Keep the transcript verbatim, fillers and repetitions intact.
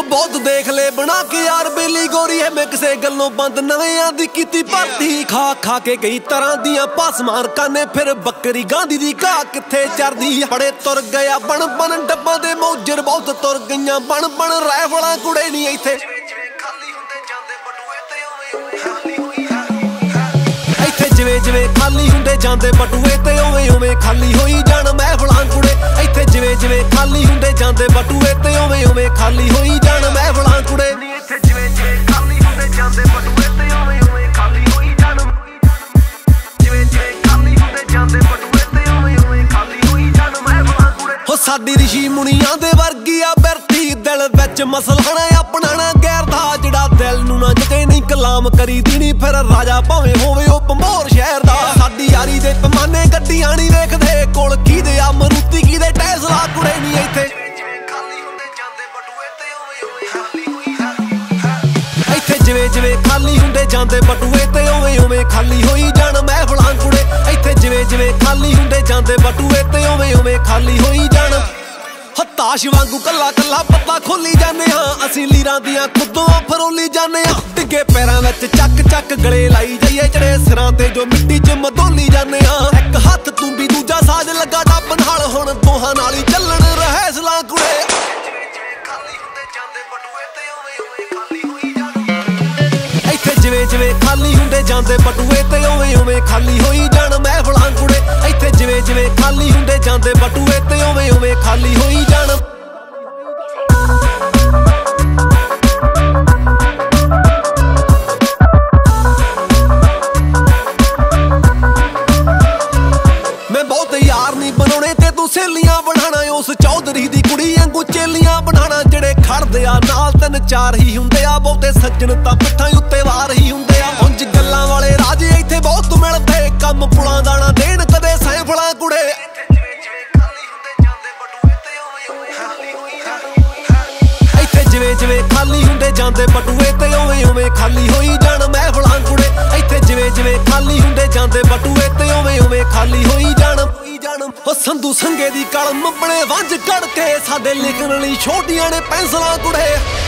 बहुत देख ले बना के यार बेली गोरी है मैं किसे गलों बंद नवियां दी कीती भर्ती खा खा के कई तरह दियां पासमान काने फिर बकरी गांधी दी घाह किथे चरदी बड़े तुर गया बन बन डब्बा दे मौजर बहुत तुर गईयां बन बन राइफलां कुड़े नहीं इत्थे जिवें जिवें खाली हुंदे जांदे बटूए ते उवें उवें खाली होई जाण महफिलां कुड़े इत्थे जिवें जिवें खाली हुंदे जांदे बटूए ते उवें उवें खाली होई जाण महफिलां कुड़े इत्थे जिवें जिवें खाली हुंदे जांदे बटूए ते उवें उवें खाली होई जाण जिवें जिवें खाली हुंदे जांदे बटूए ते उवें उवें खाली होई जाण महफिलां कुड़े हो साडी ऋषि मुनियां दे वर्गी आ बिरती दिल विच मसलाना अपनाना गैर दा जिहड़ा दिल नूं ना जते नहीं कलाम करी दीनी फिर राजा भावें होवे ओ भंबोर शहर दा साडी यारी दे पैमाने गड्डियां नहीं वेखदे कोल कीदे आ मरूती कीदे टैसला कुड़े नहीं इत्थे इत्थे जिवें जिवें खाली हुंदे जांदे बटूए ते उवें उवें खाली होई जाण महफिलां कुड़े इत्थे जिवें जिवें खाली हुंदे जांदे बटूए ते उवें उवें खाली होई जाण हताश वांगू कला कला पत्ता खोली जाने हाँ असीं लीरां दियां खुदों फरोली जाने हाँ डिगे पैरां विच चक चक गले लाई जाइए चढ़े सिरां ते जो मिट्टी च मधोली जाने हाँ एक हत्थ तूं भी दूजा साज लगा डब नाल हुण दोहां नाल ही चलण रहैसलां कुड़े इत्थे जिवें जिवें खाली हुंदे जांदे बटूए ते उवें उवें खाली होई जाण महफिलां कुड़े इत्थे जिवें जिवें खाली हुंदे जांदे बटूए ते उवें उवें खाली होई जाण मैं बहुत यार नहीं बनाने ते तू सहेलियां बनाना उस चौधरी दी कुड़ी वांगू चेलियां बनाना जेड़े खड़दे आ नाल तीन चार ही हुंदे आ बहुते सज्जन तां पिट्ठां उत्ते वार ही हुंदे आ उंज गल्लां वाले राजे इत्थे बहुत मिलदे कम पुलां दा ना देण कदे सैफलां कुड़े इत्थे जिवें जिवें खाली हुंदे जांदे बटूए ते उवें उवें खाली होई जाण महफिलां कुड़े इत्थे जिवें जिवें खाली हुंदे जांदे बटूए ते उवें उवें खाली होई जाण हो संधू संगे दी कलम बणे वंज कड़ के साडे लिखण लई छोटियां ने पेंसिलां कुड़े।